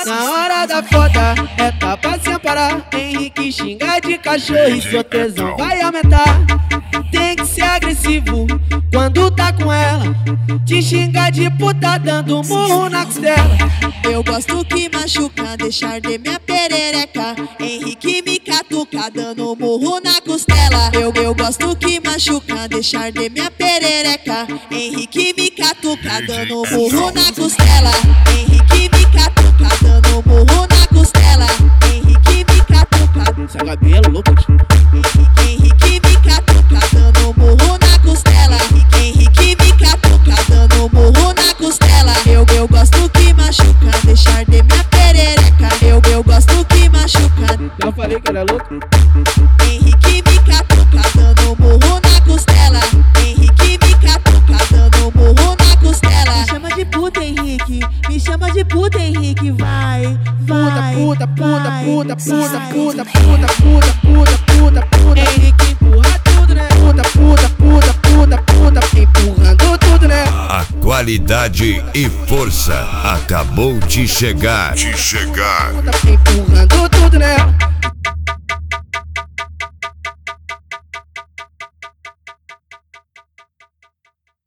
Na hora da foda é tapa sem parar. Henrique xinga de cachorro e seu tesão vai aumentar. Tem que ser agressivo quando tá com ela. Te xinga de puta dando murro na costela. Eu gosto que machuca, deixar de minha perereca. Henrique me catuca, dando murro na costela. Eu gosto que machuca, deixar de minha perereca. Henrique me catuca, dando murro na costela. Henrique me catuca, dando murro na costela. Henrique me catuca. Seu cabelo, Lucas. Henrique me catuca, dando murro na costela. Henrique me catuca, dando murro na costela. Eu gosto que machuca, deixar de minha perereca. Eu gosto que machuca. Eu falei que era louco. Henrique me catuca, dando murro na costela. Henrique me catuca, dando murro na costela. Me chama de puta, Henrique. Me chama de puta, Henrique. Vai, vai. Puta, puta, puta, puta, puta, puta, puta, puta, puta, puta. Henrique empurra tudo, né? Puta, puta, puta, puta, puta, empurrando tudo, né? A qualidade e força acabou de chegar. Puta, empurrando tudo, né?